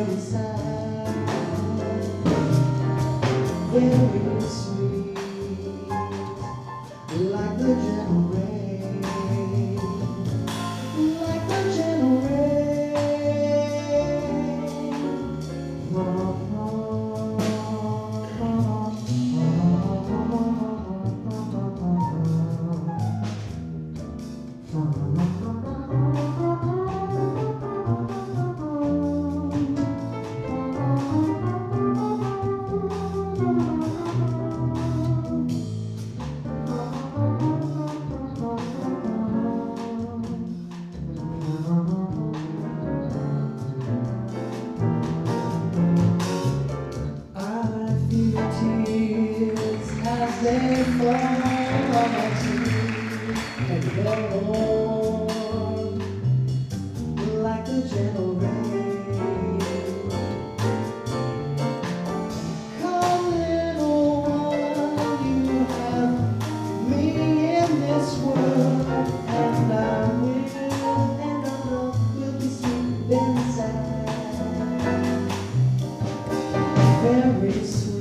very sad, very sweet, like the gentle rain, like the gentle as they fall on my cheek and they're warm like the gentle rain. Come little one, you have me in this world, and our love will be sweet then sad, very sweet.